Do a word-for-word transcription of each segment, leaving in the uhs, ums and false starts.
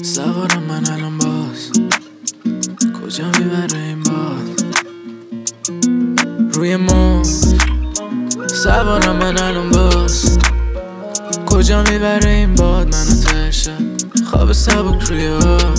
سوارم من الان باز کجا میبره این باد روی موج سوارم من الان باز کجا میبره این باد منو تشه خواب سبک روی آب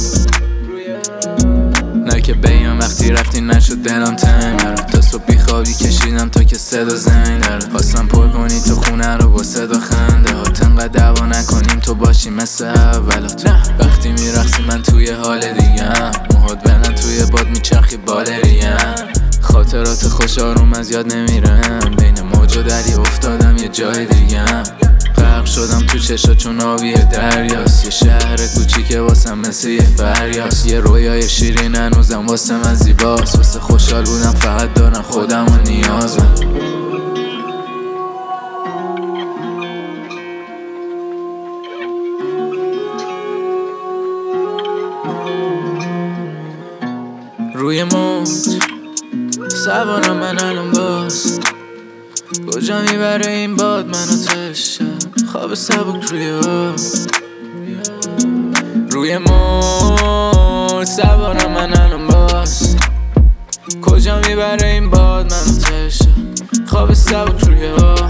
نه که بگم وقتی رفتی نشد دلم تنگ داره تا صبح بیخوابی کشیدم تا که صدا زنگ داره خواستم پر کنی تو خونه رو با صدا خنده هات انقدر دعوا نکنیم تو باشی مثل اولات وقتی میرقصی من توی حال دیگم موهات بلند توی باد میچرخی بالریم خاطرات خوش آروم از یاد نمیرم بین موج و دریا افتادم یه جای دیگم غرق شدم تو چشا چون آبی دریاست یه شهر کوچیکه واسم مثل یه فریاست یه رویای شیرین هنوزم واسه من زیباست واسه خوشحال بودم فقط دارم خودم و نیازم روی موج سوارم من الان باز کجا میبره این باد منو تشه خواب سبک روی آب روی موج سوارم من الان باز کجا میبره این باد منو تشه خواب سبک روی آب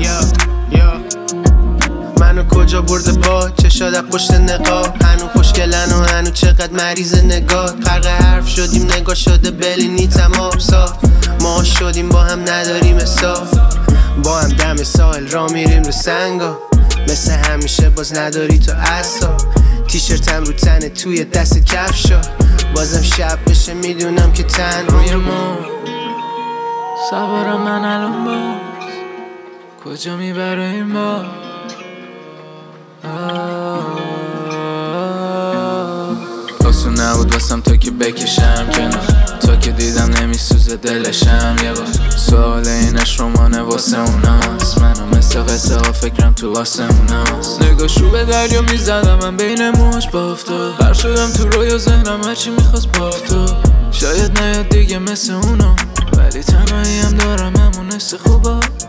منو کجا برده با چشاد از پشت نقاب هنو خوشگلن و هنو چقدر مریض نگاه غرق حرف شدیم نگاه شده بلینی تمام صاف ما شدیم با هم نداریم حساب با هم دم ساحل را میریم رو سنگا مثل همیشه باز نداری تو عصا تیشرتم رو تنه توی دست کفشا بازم شب بشه میدونم که تن روی موج سوارم من الان باز کجا میبره این باد آسون نبود واسم تا که بکشم کنار تا که دیدم نمیسوزه دلشم یه بار سوال اینش رمانه واسه اوناست منم مثل قصه ها فکرم تو آسموناست نگاهشو به دریا میزدم من بین موج بافتاد غرق شدم تو رویا ذهنم هرچی میخواست بافتاد شاید نیاد دیگه مثل اونا ولی تنهایی هم دارم همون حس خوبا